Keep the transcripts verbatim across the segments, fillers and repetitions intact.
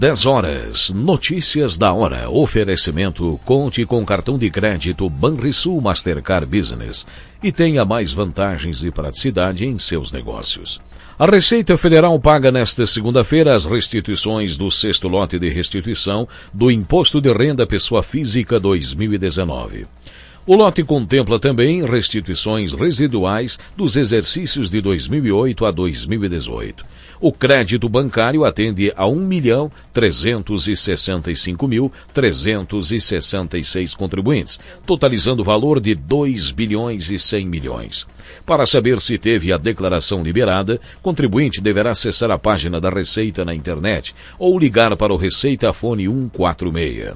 dez horas, notícias da hora, oferecimento, conte com cartão de crédito Banrisul Mastercard Business e tenha mais vantagens e praticidade em seus negócios. A Receita Federal paga nesta segunda-feira as restituições do sexto lote de restituição do Imposto de Renda Pessoa Física dois mil e dezenove. O lote contempla também restituições residuais dos exercícios de dois mil e oito a dois mil e dezoito. O crédito bancário atende a um milhão trezentos e sessenta e cinco mil trezentos e sessenta e seis contribuintes, totalizando o valor de dois bilhões e cem milhões. Para saber se teve a declaração liberada, contribuinte deverá acessar a página da Receita na internet ou ligar para o Receita Fone cento e quarenta e seis.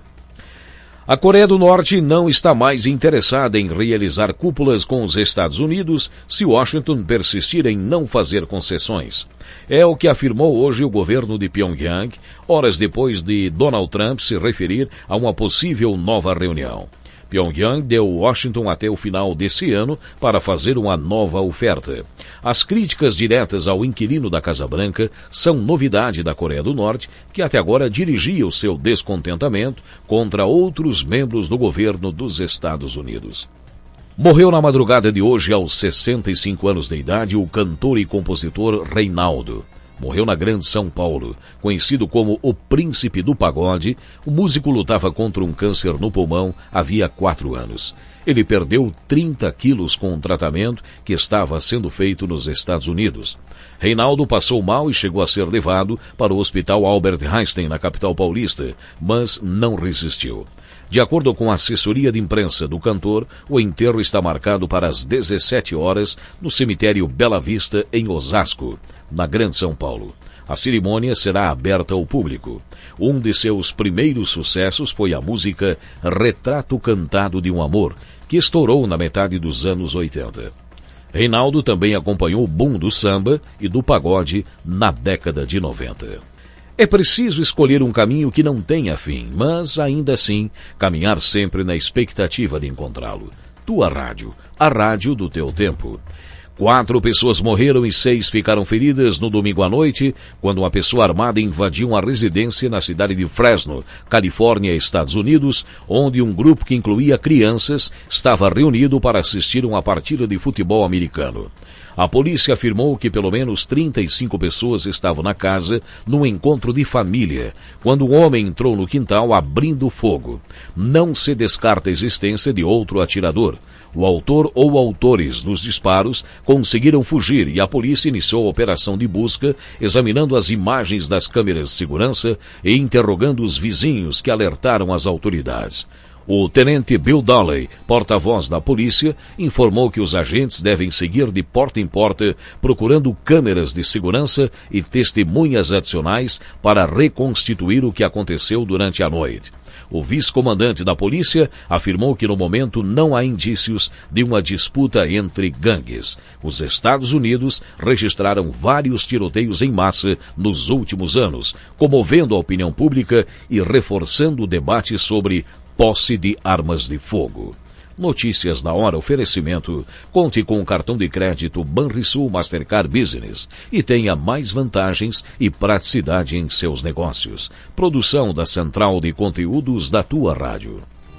A Coreia do Norte não está mais interessada em realizar cúpulas com os Estados Unidos se Washington persistir em não fazer concessões. É o que afirmou hoje o governo de Pyongyang, horas depois de Donald Trump se referir a uma possível nova reunião. Pyongyang deu Washington até o final desse ano para fazer uma nova oferta. As críticas diretas ao inquilino da Casa Branca são novidade da Coreia do Norte, que até agora dirigia o seu descontentamento contra outros membros do governo dos Estados Unidos. Morreu na madrugada de hoje, aos sessenta e cinco anos de idade, o cantor e compositor Reinaldo. Morreu na Grande São Paulo. Conhecido como o Príncipe do Pagode, o músico lutava contra um câncer no pulmão havia quatro anos. Ele perdeu trinta quilos com um tratamento que estava sendo feito nos Estados Unidos. Reinaldo passou mal e chegou a ser levado para o Hospital Albert Einstein, na capital paulista, mas não resistiu. De acordo com a assessoria de imprensa do cantor, o enterro está marcado para as dezessete horas no cemitério Bela Vista, em Osasco, na Grande São Paulo. A cerimônia será aberta ao público. Um de seus primeiros sucessos foi a música Retrato Cantado de um Amor, que estourou na metade dos anos oitenta. Reinaldo também acompanhou o boom do samba e do pagode na década de noventa. É preciso escolher um caminho que não tenha fim, mas, ainda assim, caminhar sempre na expectativa de encontrá-lo. Tua rádio, a rádio do teu tempo. Quatro pessoas morreram e seis ficaram feridas no domingo à noite, quando uma pessoa armada invadiu uma residência na cidade de Fresno, Califórnia, Estados Unidos, onde um grupo que incluía crianças estava reunido para assistir uma partida de futebol americano. A polícia afirmou que pelo menos trinta e cinco pessoas estavam na casa num encontro de família, quando um homem entrou no quintal abrindo fogo. Não se descarta a existência de outro atirador. O autor ou autores dos disparos conseguiram fugir e a polícia iniciou a operação de busca, examinando as imagens das câmeras de segurança e interrogando os vizinhos que alertaram as autoridades. O tenente Bill Dawley, porta-voz da polícia, informou que os agentes devem seguir de porta em porta procurando câmeras de segurança e testemunhas adicionais para reconstituir o que aconteceu durante a noite. O vice-comandante da polícia afirmou que no momento não há indícios de uma disputa entre gangues. Os Estados Unidos registraram vários tiroteios em massa nos últimos anos, comovendo a opinião pública e reforçando o debate sobre posse de armas de fogo. Notícias da hora, oferecimento. Conte com o cartão de crédito Banrisul Mastercard Business e tenha mais vantagens e praticidade em seus negócios. Produção da Central de Conteúdos da tua rádio.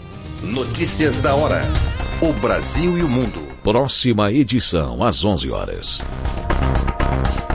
Notícias da hora. O Brasil e o mundo. Próxima edição, às onze horas.